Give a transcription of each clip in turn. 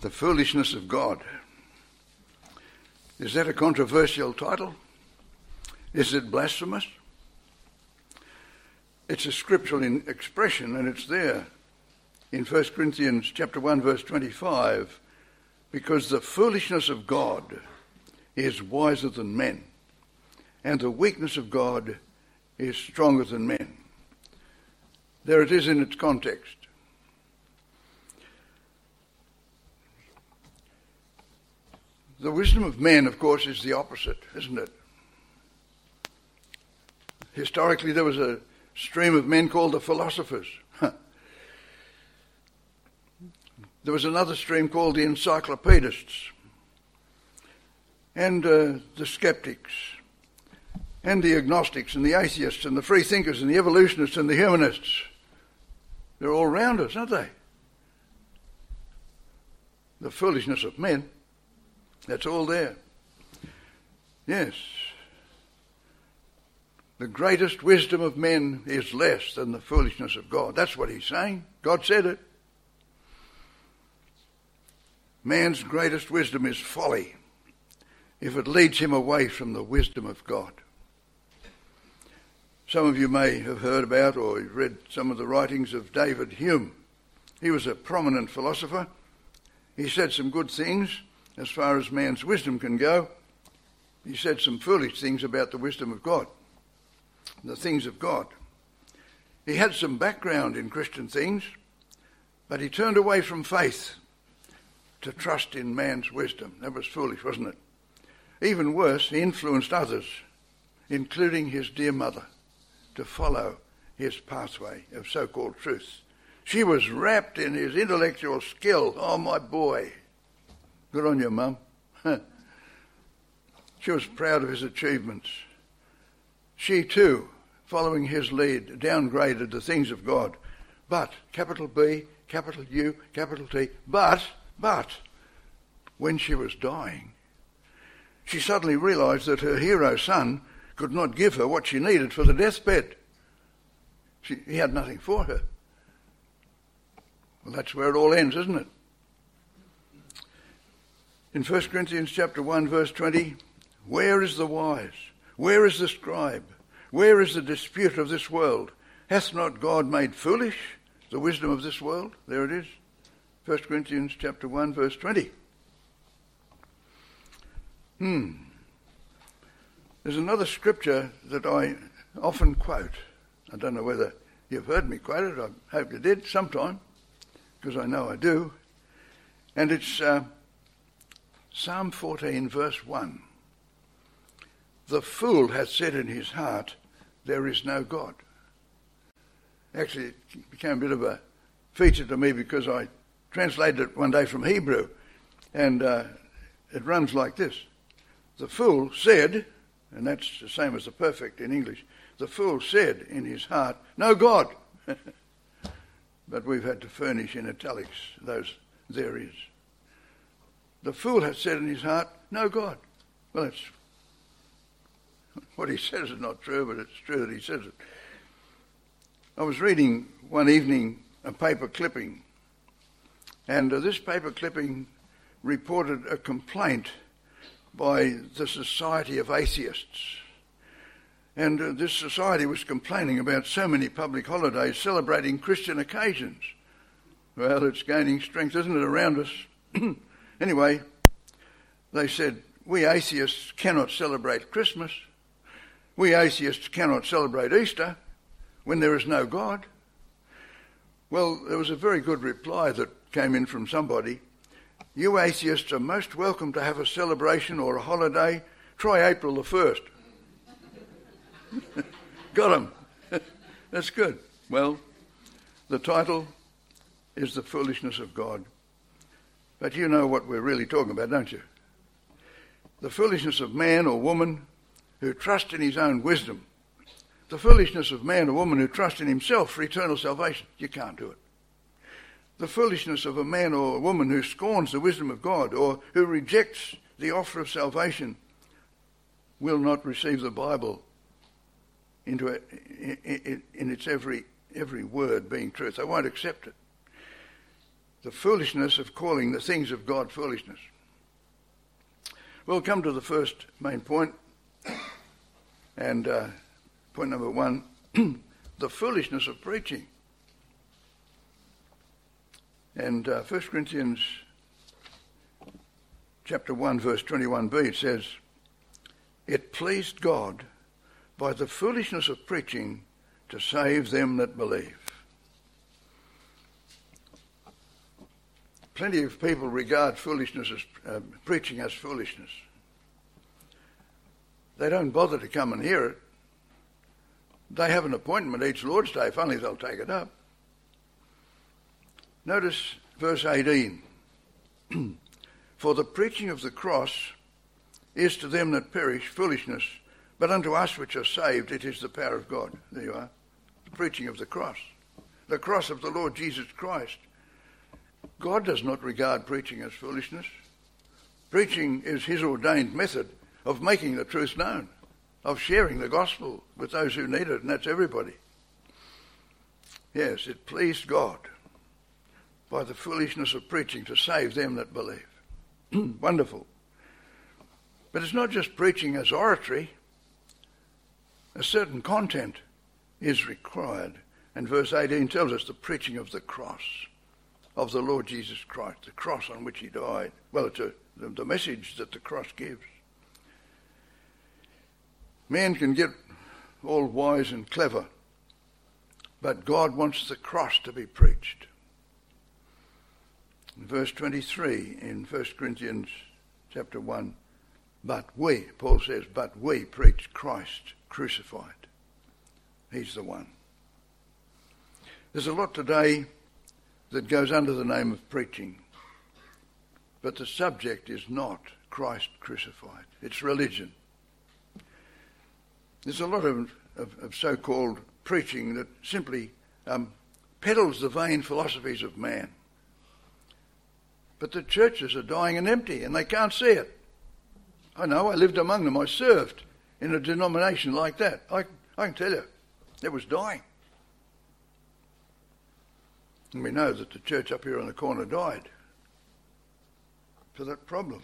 The Foolishness of God. Is that a controversial title? Is it blasphemous? It's a scriptural expression, and it's there in 1 Corinthians chapter 1, verse 25, because the foolishness of God is wiser than men, and the weakness of God is stronger than men. There it is in its context. The wisdom of men, of course, is the opposite, isn't it? Historically, there was a stream of men called the philosophers. There was another stream called the encyclopedists, and the skeptics, and the agnostics, and the atheists, and the free thinkers, and the evolutionists, and the humanists. They're all around us, aren't they? The foolishness of men, that's all there. Yes. The greatest wisdom of men is less than the foolishness of God. That's what he's saying. God said it. Man's greatest wisdom is folly if it leads him away from the wisdom of God. Some of you may have heard about or read some of the writings of David Hume. He was a prominent philosopher. He said some good things as far as man's wisdom can go. He said some foolish things about the wisdom of God, the things of God. He had some background in Christian things, but he turned away from faith to trust in man's wisdom. That was foolish, wasn't it? Even worse, he influenced others, including his dear mother, to follow his pathway of so-called truth. She was wrapped in his intellectual skill. Oh, my boy. Good on you, Mum. She was proud of his achievements. She too, following his lead, downgraded the things of God. But, capital B, capital U, capital T, but, when she was dying, she suddenly realised that her hero son could not give her what she needed for the deathbed. He had nothing for her. Well, that's where it all ends, isn't it? In 1 Corinthians chapter 1, verse 20, where is the wise? Where is the scribe? Where is the disputer of this world? Hath not God made foolish the wisdom of this world? There it is. 1 Corinthians chapter 1, verse 20. There's another scripture that I often quote. I don't know whether you've heard me quote it. I hope you did sometime, because I know I do. And it's Psalm 14, verse 1. The fool hath said in his heart, there is no God. Actually, it became a bit of a feature to me because I translated it one day from Hebrew, and it runs like this. The fool said, and that's the same as the perfect in English, the fool said in his heart, no God. But we've had to furnish in italics those there is. The fool hath said in his heart, no God. Well, it's what he says is not true, but it's true that he says it. I was reading one evening a paper clipping, and this paper clipping reported a complaint by the Society of Atheists. And this society was complaining about so many public holidays celebrating Christian occasions. Well, it's gaining strength, isn't it, around us? Anyway, they said, we atheists cannot celebrate Christmas. We atheists cannot celebrate Easter when there is no God. Well, there was a very good reply that came in from somebody. You atheists are most welcome to have a celebration or a holiday. Try April the 1st. Got him. That's good. Well, the title is The Foolishness of God. But you know what we're really talking about, don't you? The foolishness of man or woman who trusts in his own wisdom. The foolishness of man or woman who trusts in himself for eternal salvation. You can't do it. The foolishness of a man or a woman who scorns the wisdom of God or who rejects the offer of salvation will not receive the Bible in its every word being truth. They won't accept it. the foolishness of calling the things of God foolishness. We'll come to the first main point, and point number 1, the foolishness of preaching. And 1 Corinthians chapter 1, verse 21b, it says, "It pleased God by the foolishness of preaching to save them that believe." Plenty of people regard foolishness as preaching as foolishness. They don't bother to come and hear it. They have an appointment each Lord's Day, if only they'll take it up. Notice verse 18. "For the preaching of the cross is to them that perish foolishness, but unto us which are saved it is the power of God." There you are. The preaching of the cross of the Lord Jesus Christ. God does not regard preaching as foolishness. Preaching is his ordained method of making the truth known, of sharing the gospel with those who need it, and that's everybody. Yes, it pleased God by the foolishness of preaching to save them that believe. Wonderful. But it's not just preaching as oratory. A certain content is required. And verse 18 tells us the preaching of the cross of the Lord Jesus Christ, the cross on which he died. Well, it's the message that the cross gives. Man can get all wise and clever, but God wants the cross to be preached. In verse 23 in 1 Corinthians chapter 1, Paul says, but we preach Christ crucified. He's the one. There's a lot today that goes under the name of preaching, but the subject is not Christ crucified. It's religion. There's a lot of so-called preaching that simply peddles the vain philosophies of man. But the churches are dying and empty, and they can't see it. I know, I lived among them. I served in a denomination like that. I can tell you, it was dying. And we know that the church up here on the corner died for that problem.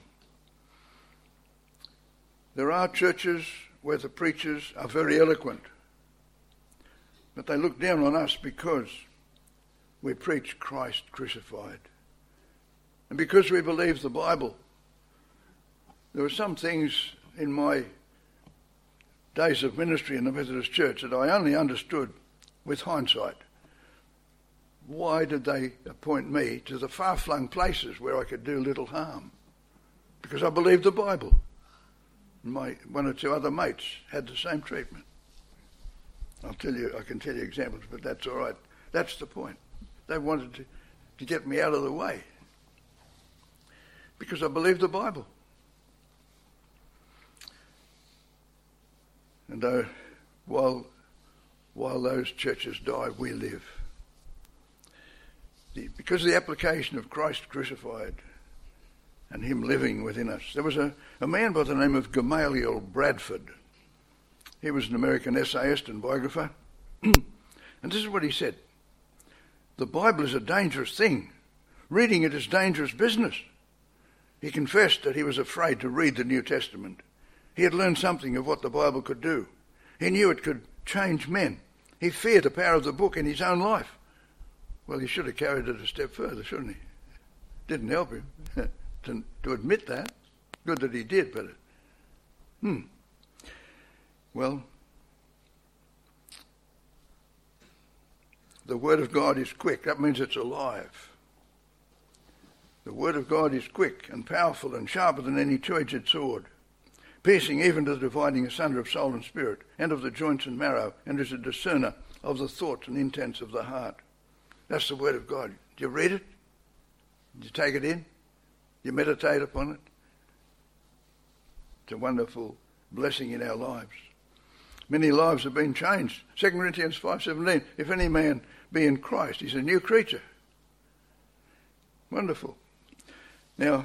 There are churches where the preachers are very eloquent, but they look down on us because we preach Christ crucified. And because we believe the Bible. There were some things in my days of ministry in the Methodist Church that I only understood with hindsight. Why did they appoint me to the far-flung places where I could do little harm? Because I believed the Bible. My one or two other mates had the same treatment. I can tell you examples, but that's all right. That's the point. They wanted to get me out of the way because I believed the Bible. And while those churches die, we live. Because of the application of Christ crucified and him living within us. There was a man by the name of Gamaliel Bradford. He was an American essayist and biographer. And this is what he said. The Bible is a dangerous thing. Reading it is dangerous business. He confessed that he was afraid to read the New Testament. He had learned something of what the Bible could do. He knew it could change men. He feared the power of the book in his own life. Well, he should have carried it a step further, shouldn't he? Didn't help him to admit that. Good that he did, but well, the Word of God is quick. That means it's alive. The Word of God is quick and powerful and sharper than any two-edged sword, piercing even to the dividing asunder of soul and spirit, and of the joints and marrow, and is a discerner of the thoughts and intents of the heart. That's the Word of God. Do you read it? Do you take it in? Do you meditate upon it? It's a wonderful blessing in our lives. Many lives have been changed. 2 Corinthians 5:17, if any man be in Christ, he's a new creature. Wonderful. Now,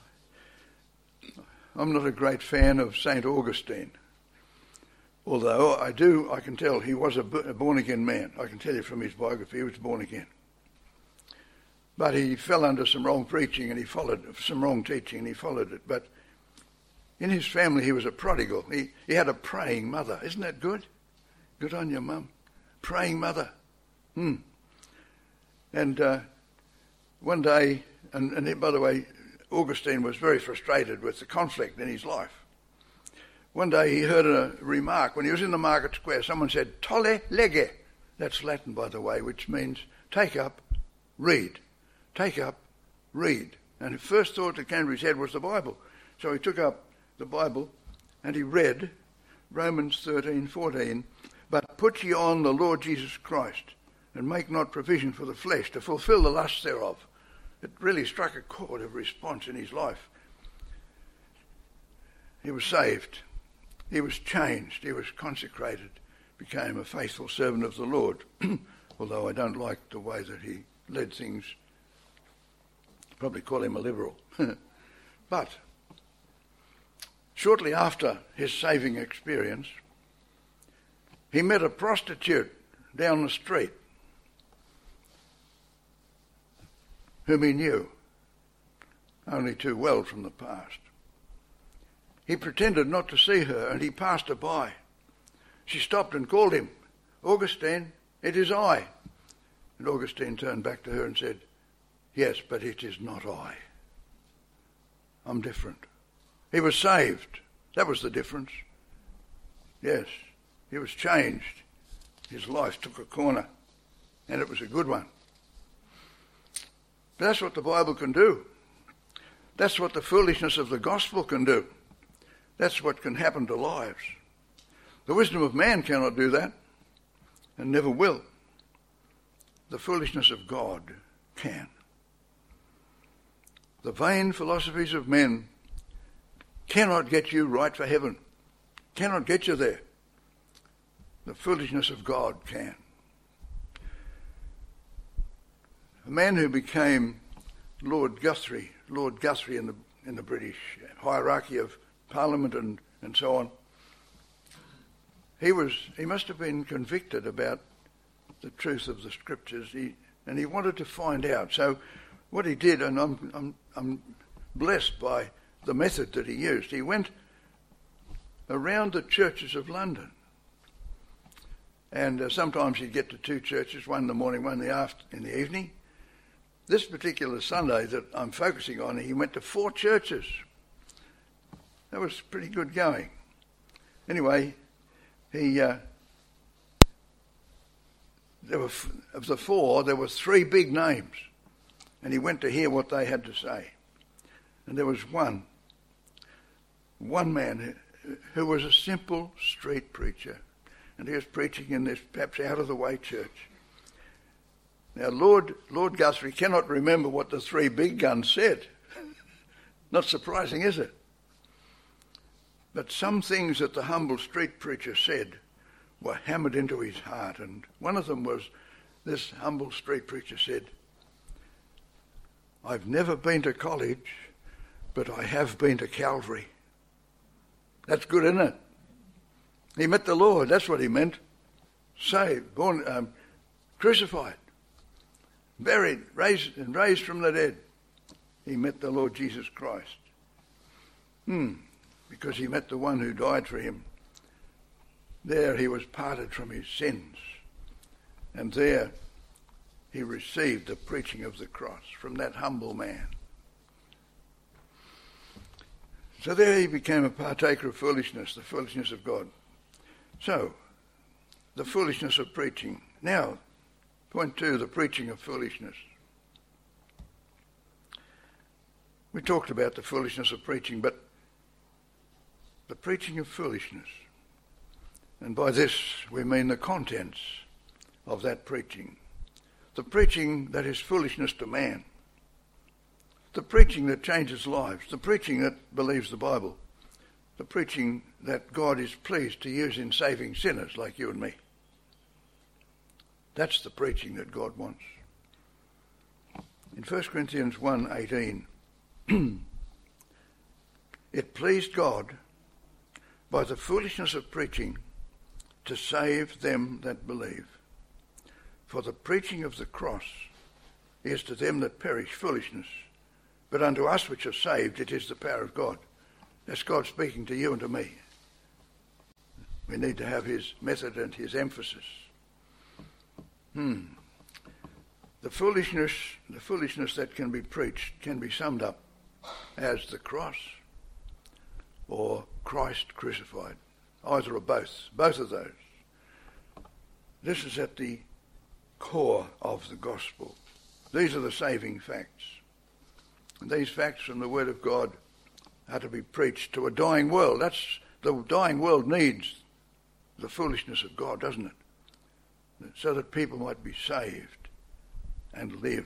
I'm not a great fan of St. Augustine, although I can tell he was a born-again man. I can tell you from his biography he was born again. But he fell under some wrong preaching and he followed some wrong teaching and he followed it. But in his family he was a prodigal. He had a praying mother. Isn't that good? Good on your mum. Praying mother. And one day, and by the way, Augustine was very frustrated with the conflict in his life. One day he heard a remark. When he was in the market square, someone said, "Tolle lege." That's Latin, by the way, which means take up, read. Take up, read. And his first thought that came to his head was the Bible. So he took up the Bible and he read Romans 13:14. "But put ye on the Lord Jesus Christ, and make not provision for the flesh to fulfill the lusts thereof." It really struck a chord of response in his life. He was saved. He was changed. He was consecrated. Became a faithful servant of the Lord. Although I don't like the way that he led things. Probably call him a liberal. But shortly after his saving experience, he met a prostitute down the street whom he knew only too well from the past. He pretended not to see her and he passed her by. She stopped and called him, "Augustine, it is I." And Augustine turned back to her and said, "Yes, but it is not I. I'm different." He was saved. That was the difference. Yes, he was changed. His life took a corner, and it was a good one. But that's what the Bible can do. That's what the foolishness of the gospel can do. That's what can happen to lives. The wisdom of man cannot do that, and never will. The foolishness of God can. The vain philosophies of men cannot get you right for heaven, cannot get you there. The foolishness of God can. A man who became Lord Guthrie in the British hierarchy of Parliament and so on, he must have been convicted about the truth of the Scriptures, and he wanted to find out. So what he did, and I'm blessed by the method that he used, he went around the churches of London. And sometimes he'd get to two churches, one in the morning, one in the evening. This particular Sunday that I'm focusing on, he went to 4 churches. That was pretty good going. Anyway, of the 4, there were 3 big names, and he went to hear what they had to say. And there was one man who was a simple street preacher, and he was preaching in this perhaps out-of-the-way church. Now, Lord Guthrie cannot remember what the 3 big guns said. Not surprising, is it? But some things that the humble street preacher said were hammered into his heart, and one of them was, this humble street preacher said, "I've never been to college, but I have been to Calvary." That's good, isn't it? He met the Lord, that's what he meant. Saved, born, crucified, buried, raised from the dead. He met the Lord Jesus Christ. Because he met the one who died for him. There he was parted from his sins. And there he received the preaching of the cross from that humble man. So there he became a partaker of foolishness, the foolishness of God. So, the foolishness of preaching. Now, point 2, the preaching of foolishness. We talked about the foolishness of preaching, but the preaching of foolishness. And by this we mean the contents of that preaching. The preaching that is foolishness to man. The preaching that changes lives. The preaching that believes the Bible. The preaching that God is pleased to use in saving sinners like you and me. That's the preaching that God wants. In 1 Corinthians 1:18, it pleased God by the foolishness of preaching to save them that believe. For the preaching of the cross is to them that perish foolishness, but unto us which are saved it is the power of God. That's God speaking to you and to me. We need to have his method and his emphasis. The foolishness that can be preached can be summed up as the cross or Christ crucified. Either or both of those. This is at the core of the gospel. These are the saving facts. And these facts from the Word of God are to be preached to a dying world. The dying world needs the foolishness of God, doesn't it? So that people might be saved and live.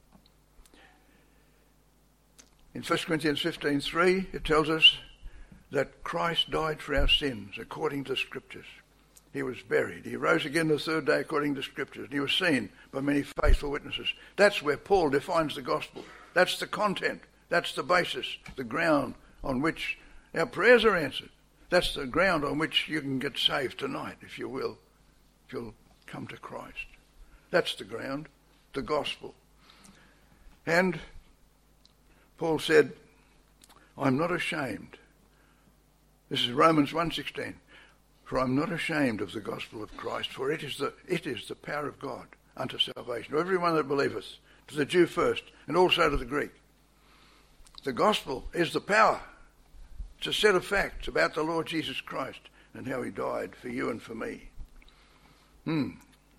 In 1 Corinthians 15:3, it tells us that Christ died for our sins according to Scriptures. He was buried. He rose again the third day according to Scriptures. And he was seen by many faithful witnesses. That's where Paul defines the gospel. That's the content. That's the basis, the ground on which our prayers are answered. That's the ground on which you can get saved tonight, if you will, if you'll come to Christ. That's the ground, the gospel. And Paul said, I'm not ashamed. This is Romans 1:16. For I'm not ashamed of the gospel of Christ, for it is the power of God unto salvation to everyone that believeth, to the Jew first, and also to the Greek. The gospel is the power. It's a set of facts about the Lord Jesus Christ and how he died for you and for me. And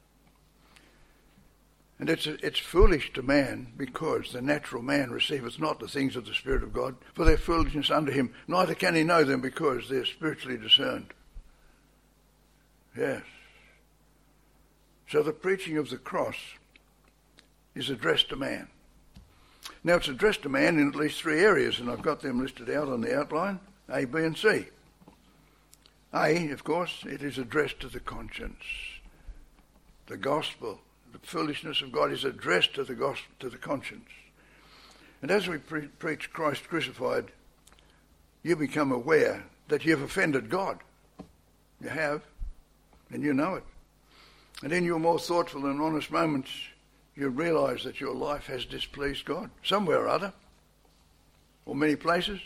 it's foolish to man, because the natural man receiveth not the things of the Spirit of God, for their foolishness unto him, neither can he know them, because they're spiritually discerned. Yes. So the preaching of the cross is addressed to man. Now it's addressed to man in at least three areas, and I've got them listed out on the outline, A, B and C. A, of course, it is addressed to the conscience. The gospel, the foolishness of God is addressed to the conscience. And as we preach Christ crucified, you become aware that you've offended God. You have, and you know it. And in your more thoughtful and honest moments, you realise that your life has displeased God, somewhere or other, or many places.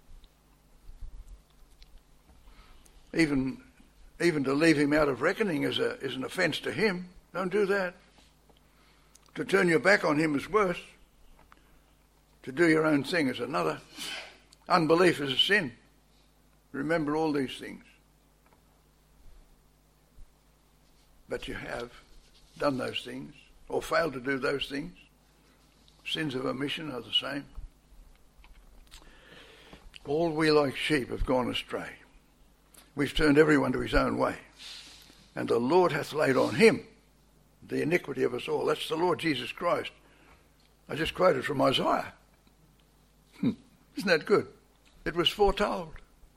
Even to leave him out of reckoning is an offence to him. Don't do that. To turn your back on him is worse. To do your own thing is another. Unbelief is a sin. Remember all these things. But you have done those things, or failed to do those things. Sins of omission are the same. All we like sheep have gone astray. We've turned everyone to his own way. And the Lord hath laid on him the iniquity of us all. That's the Lord Jesus Christ. I just quoted from Isaiah. Isn't that good? It was foretold.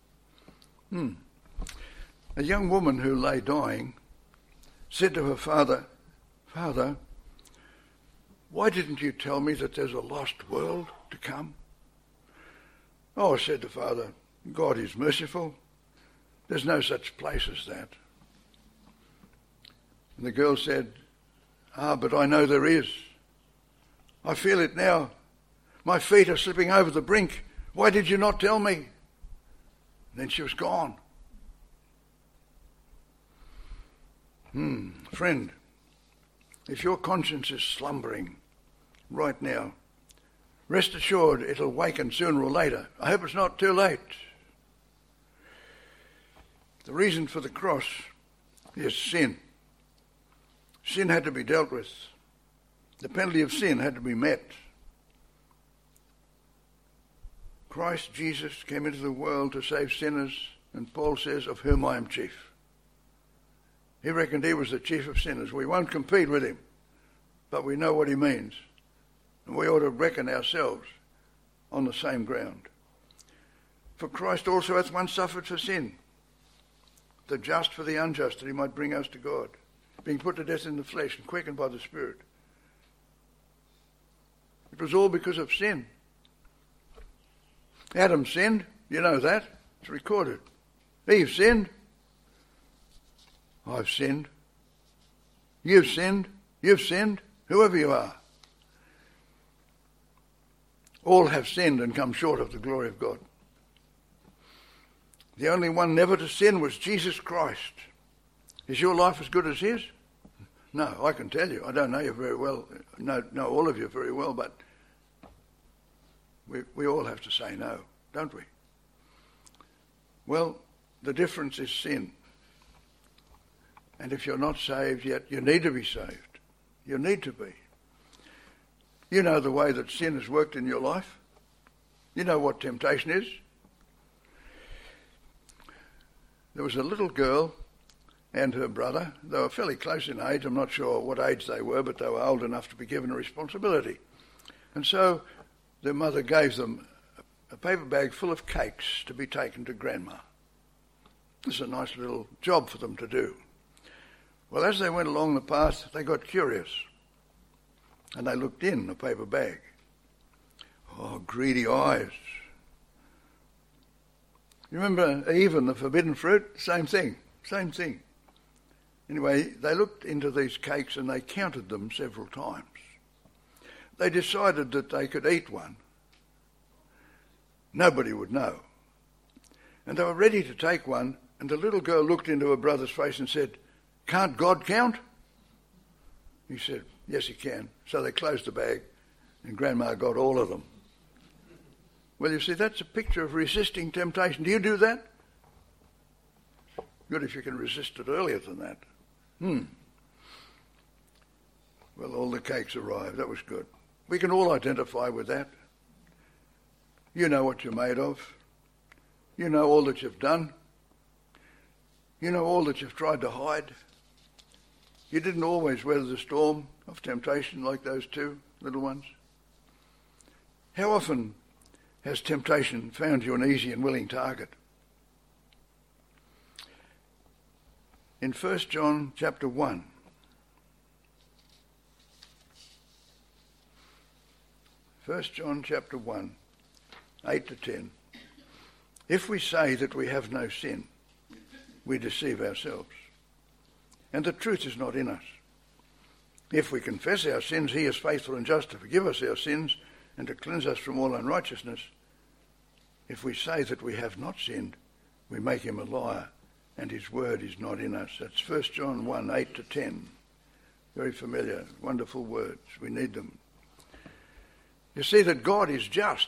A young woman who lay dying said to her father, Father, why didn't you tell me that there's a lost world to come? Oh, said the father, God is merciful. There's no such place as that. And the girl said, but I know there is. I feel it now. My feet are slipping over the brink. Why did you not tell me? And then she was gone. Friend, if your conscience is slumbering right now, rest assured it'll waken sooner or later. I hope it's not too late. The reason for the cross is sin. Sin had to be dealt with. The penalty of sin had to be met. Christ Jesus came into the world to save sinners, and Paul says, of whom I am chief. He reckoned he was the chief of sinners. We won't compete with him, but we know what he means. And we ought to reckon ourselves on the same ground. For Christ also hath once suffered for sin, the just for the unjust, that he might bring us to God, being put to death in the flesh and quickened by the Spirit. It was all because of sin. Adam sinned, you know that. It's recorded. Eve sinned. I've sinned. You've sinned. You've sinned. Whoever you are. All have sinned and come short of the glory of God. The only one never to sin was Jesus Christ. Is your life as good as his? No, I can tell you. I don't know you very well, know all of you very well, but we all have to say no, don't we? Well, the difference is sin. And if you're not saved yet, you need to be saved. You need to be. You know the way that sin has worked in your life. You know what temptation is. There was a little girl and her brother. They were fairly close in age. I'm not sure what age they were, but they were old enough to be given a responsibility. And so their mother gave them a paper bag full of cakes to be taken to Grandma. It's a nice little job for them to do. Well, as they went along the path, they got curious. And they looked in the paper bag. Oh, greedy eyes. You remember Eve and the forbidden fruit? Same thing. Anyway, they looked into these cakes and they counted them several times. They decided that they could eat one. Nobody would know. And they were ready to take one, and the little girl looked into her brother's face and said, "Can't God count?" He said, "Yes, he can." So they closed the bag, and Grandma got all of them. Well, you see, that's a picture of resisting temptation. Do you do that? Good if you can resist it earlier than that. Well, all the cakes arrived. That was good. We can all identify with that. You know what you're made of. You know all that you've done. You know all that you've tried to hide. You didn't always weather the storm of temptation like those two little ones. How often has temptation found you an easy and willing target? In 1 John chapter 1, 1 John chapter 1, 8 to 10, if we say that we have no sin, we deceive ourselves, and the truth is not in us. If we confess our sins, he is faithful and just to forgive us our sins and to cleanse us from all unrighteousness. If we say that we have not sinned, we make him a liar, and his word is not in us. That's 1 John 1, 8 to 10. Very familiar, wonderful words. We need them. You see that God is just,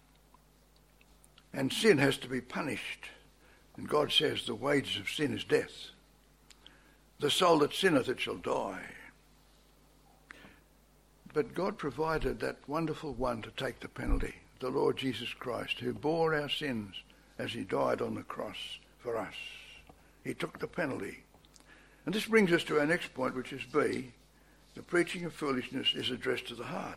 and sin has to be punished. And God says the wages of sin is death. The soul that sinneth, it shall die. But God provided that wonderful one to take the penalty, the Lord Jesus Christ, who bore our sins as he died on the cross for us. He took the penalty. And this brings us to our next point, which is B. The preaching of foolishness is addressed to the heart.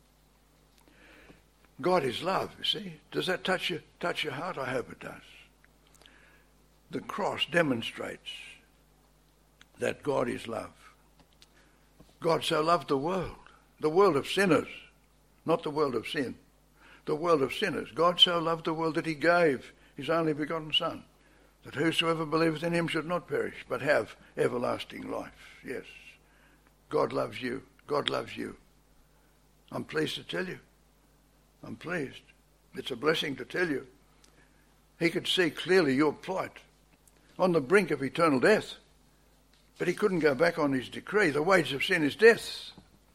God is love, you see. Does that touch your heart? I hope it does. The cross demonstrates that God is love. God so loved the world of sinners, not the world of sin, the world of sinners. God so loved the world that he gave his only begotten Son, that whosoever believeth in him should not perish, but have everlasting life. Yes, God loves you. God loves you. I'm pleased to tell you. I'm pleased. It's a blessing to tell you. He could see clearly your plight, on the brink of eternal death. But he couldn't go back on his decree. The wages of sin is death.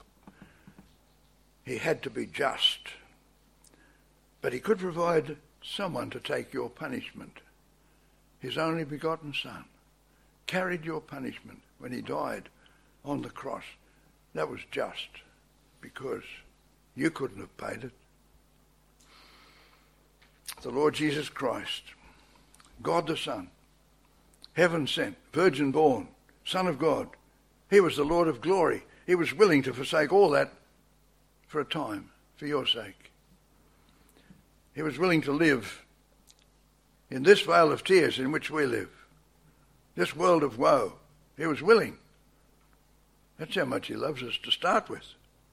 He had to be just. But he could provide someone to take your punishment. His only begotten Son carried your punishment when he died on the cross. That was just, because you couldn't have paid it. The Lord Jesus Christ, God the Son, heaven sent, virgin born, Son of God. He was the Lord of glory. He was willing to forsake all that for a time, for your sake. He was willing to live in this vale of tears in which we live, this world of woe. He was willing. That's how much he loves us to start with.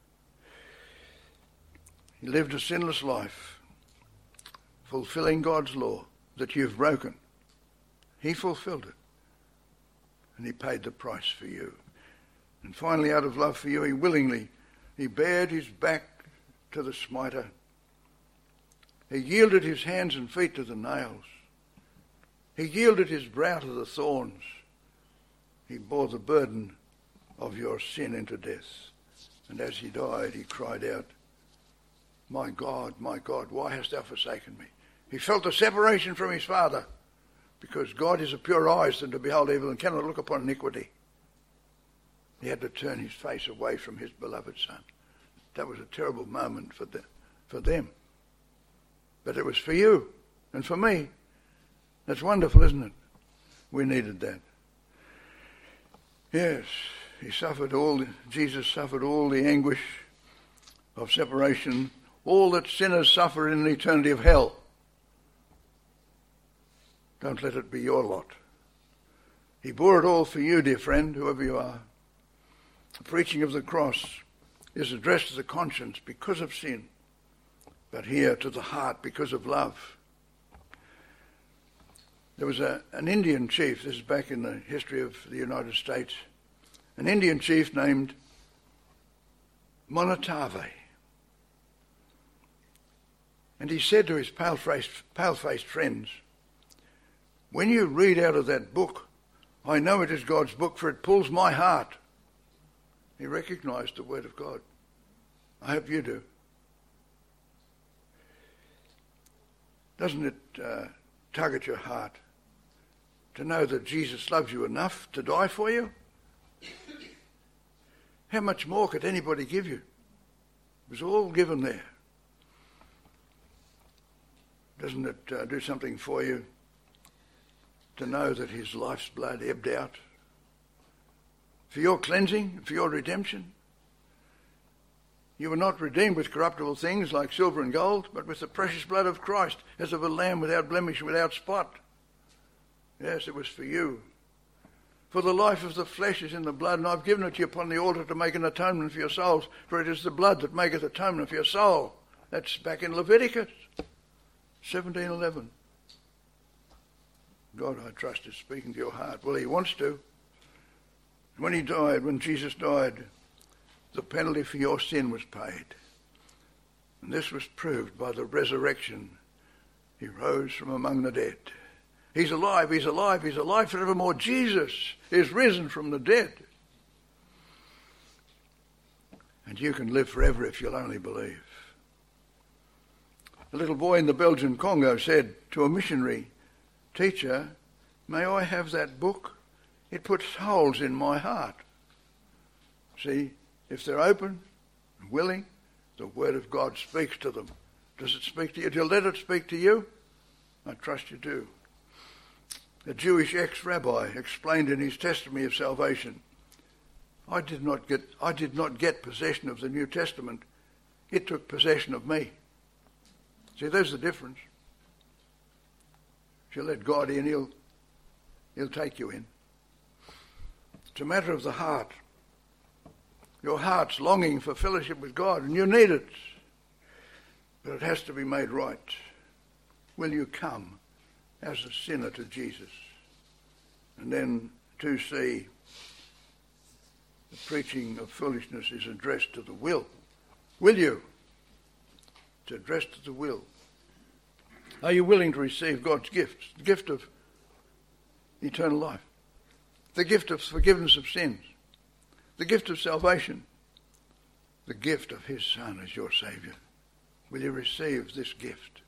He lived a sinless life, fulfilling God's law that you've broken. He fulfilled it. And he paid the price for you. And finally, out of love for you, he bared his back to the smiter He yielded his hands and feet to the nails. He yielded his brow to the thorns. He bore the burden of your sin into death. And as he died, he cried out, my God, why hast thou forsaken me? He felt the separation from his Father, because God is of purer eyes than to behold evil and cannot look upon iniquity. He had to turn his face away from his beloved Son. That was a terrible moment for them. But it was for you and for me. That's wonderful, isn't it? We needed that. Yes, Jesus suffered all the anguish of separation, all that sinners suffer in the eternity of hell. Don't let it be your lot. He bore it all for you, dear friend, whoever you are. The preaching of the cross is addressed to the conscience because of sin, but here to the heart because of love. There was an Indian chief, this is back in the history of the United States, an Indian chief named Monotave. And he said to his pale-faced friends, when you read out of that book, I know it is God's book, for it pulls my heart. He recognized the word of God. I hope you do. Doesn't it tug at your heart to know that Jesus loves you enough to die for you? How much more could anybody give you? It was all given there. Doesn't it do something for you to know that his life's blood ebbed out for your cleansing, for your redemption? You were not redeemed with corruptible things like silver and gold, but with the precious blood of Christ, as of a lamb without blemish, without spot. Yes, it was for you. For the life of the flesh is in the blood, and I've given it to you upon the altar to make an atonement for your souls, for it is the blood that maketh atonement for your soul. That's back in Leviticus 17:11. God, I trust, is speaking to your heart. Well, he wants to. When Jesus died, the penalty for your sin was paid. And this was proved by the resurrection. He rose from among the dead. He's alive, he's alive, he's alive forevermore. Jesus is risen from the dead. And you can live forever if you'll only believe. A little boy in the Belgian Congo said to a missionary, Teacher, may I have that book? It puts holes in my heart. See, if they're open and willing, the Word of God speaks to them. Does it speak to you? Do you let it speak to you? I trust you do. A Jewish ex-rabbi explained in his testimony of salvation, I did not get possession of the New Testament. It took possession of me. See, there's the difference. If you let God in, he'll take you in. It's a matter of the heart. Your heart's longing for fellowship with God, and you need it. But it has to be made right. Will you come as a sinner to Jesus? And then 2C, the preaching of foolishness is addressed to the will. Will you? It's addressed to the will. Are you willing to receive God's gifts? The gift of eternal life. The gift of forgiveness of sins. The gift of salvation. The gift of his Son as your Saviour. Will you receive this gift?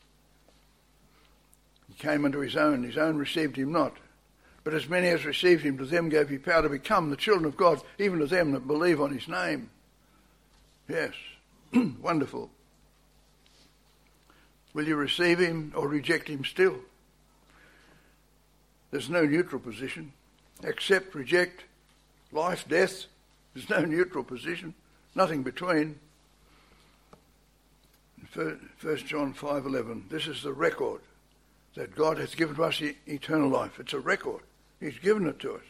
He came unto his own received him not. But as many as received him, to them gave he power to become the children of God, even to them that believe on his name. Yes, wonderful. Will you receive him or reject him still? There's no neutral position. Accept, reject, life, death. There's no neutral position. Nothing between. 1 John 5:11. This is the record that God has given to us eternal life. It's a record. He's given it to us.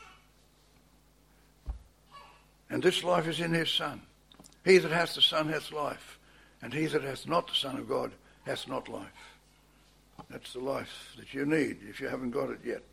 And this life is in his Son. He that hath the Son hath life, and he that hath not the Son of God hath not life. That's the life that you need if you haven't got it yet.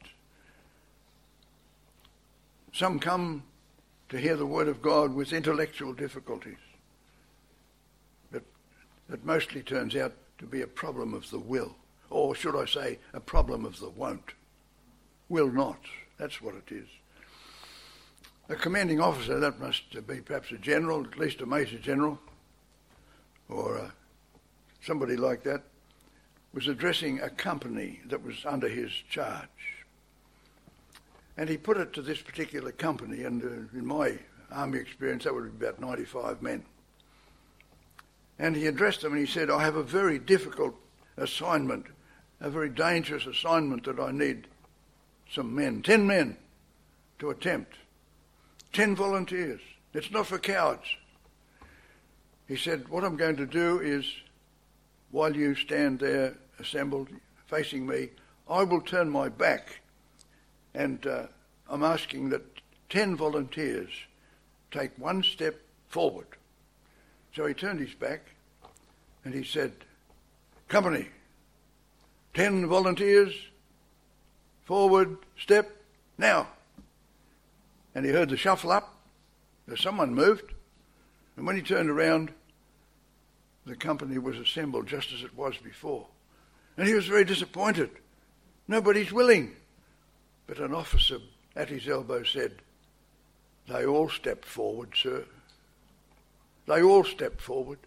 Some come to hear the word of God with intellectual difficulties. But it mostly turns out to be a problem of the will, or should I say, a problem of the won't. Will not. That's what it is. A commanding officer, that must be perhaps a general, at least a major general, or somebody like that, was addressing a company that was under his charge. And he put it to this particular company, and in my army experience, that would be about 95 men. And he addressed them and he said, I have a very difficult assignment, a very dangerous assignment that I need some men, 10 men to attempt. 10 volunteers. It's not for cowards. He said, what I'm going to do is, while you stand there assembled, facing me, I will turn my back, and I'm asking that 10 volunteers take one step forward. So he turned his back and he said, company, 10 volunteers, forward, step, now. And he heard the shuffle up. There's someone moved. And when he turned around, the company was assembled just as it was before. And he was very disappointed. Nobody's willing. But an officer at his elbow said, they all stepped forward, sir. They all stepped forward.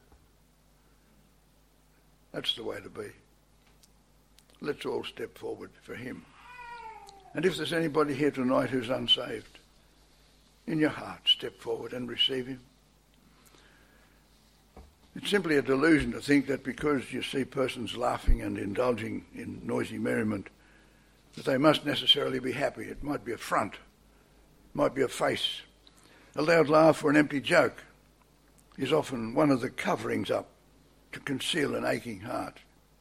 That's the way to be. Let's all step forward for him. And if there's anybody here tonight who's unsaved, in your heart, step forward and receive him. It's simply a delusion to think that because you see persons laughing and indulging in noisy merriment, that they must necessarily be happy. It might be a front, it might be a face. A loud laugh or an empty joke is often one of the coverings up to conceal an aching heart.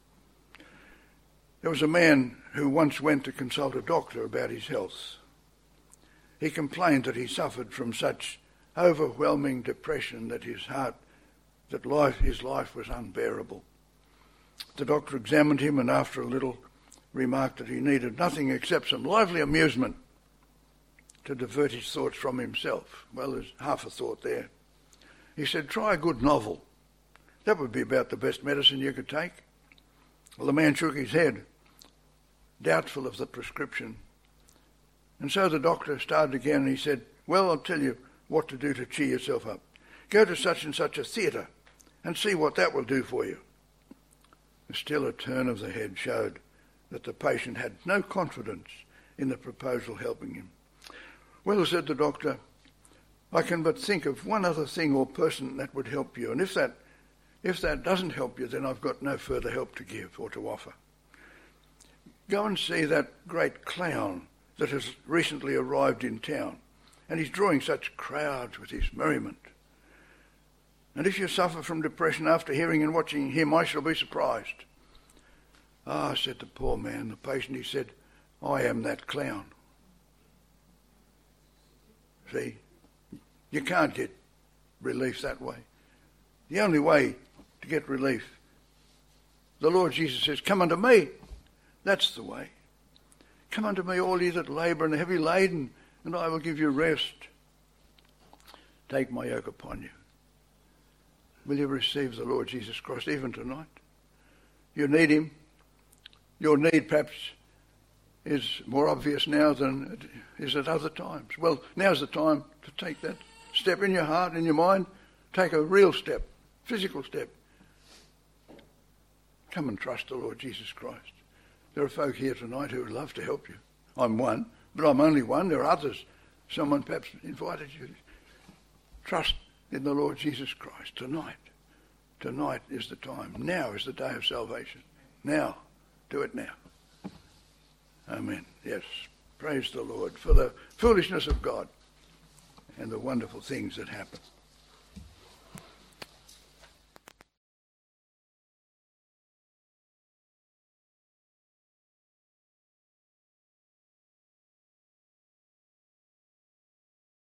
There was a man who once went to consult a doctor about his health. He complained that he suffered from such overwhelming depression that his life was unbearable. The doctor examined him and after a little remarked that he needed nothing except some lively amusement to divert his thoughts from himself. Well, there's half a thought there. He said, try a good novel. That would be about the best medicine you could take. Well, the man shook his head, doubtful of the prescription. And so the doctor started again and he said, well, I'll tell you what to do to cheer yourself up. Go to such and such a theatre and see what that will do for you. Still a turn of the head showed that the patient had no confidence in the proposal helping him. Well, said the doctor, I can but think of one other thing or person that would help you, and if that doesn't help you, then I've got no further help to give or to offer. Go and see that great clown that has recently arrived in town, and he's drawing such crowds with his merriment. And if you suffer from depression after hearing and watching him, I shall be surprised. Ah, said the poor man, the patient, he said, I am that clown. See, you can't get relief that way. The only way to get relief, the Lord Jesus says, come unto me. That's the way. Come unto me, all ye that labour and are heavy laden, and I will give you rest. Take my yoke upon you. Will you receive the Lord Jesus Christ even tonight? You need him. Your need perhaps is more obvious now than it is at other times. Well, now's the time to take that step in your heart, in your mind. Take a real step, physical step. Come and trust the Lord Jesus Christ. There are folk here tonight who would love to help you. I'm one, but I'm only one. There are others. Someone perhaps invited you. Trust in the Lord Jesus Christ tonight. Tonight is the time. Now is the day of salvation. Now. Do it now. Amen. Yes. Praise the Lord for the foolishness of God and the wonderful things that happen.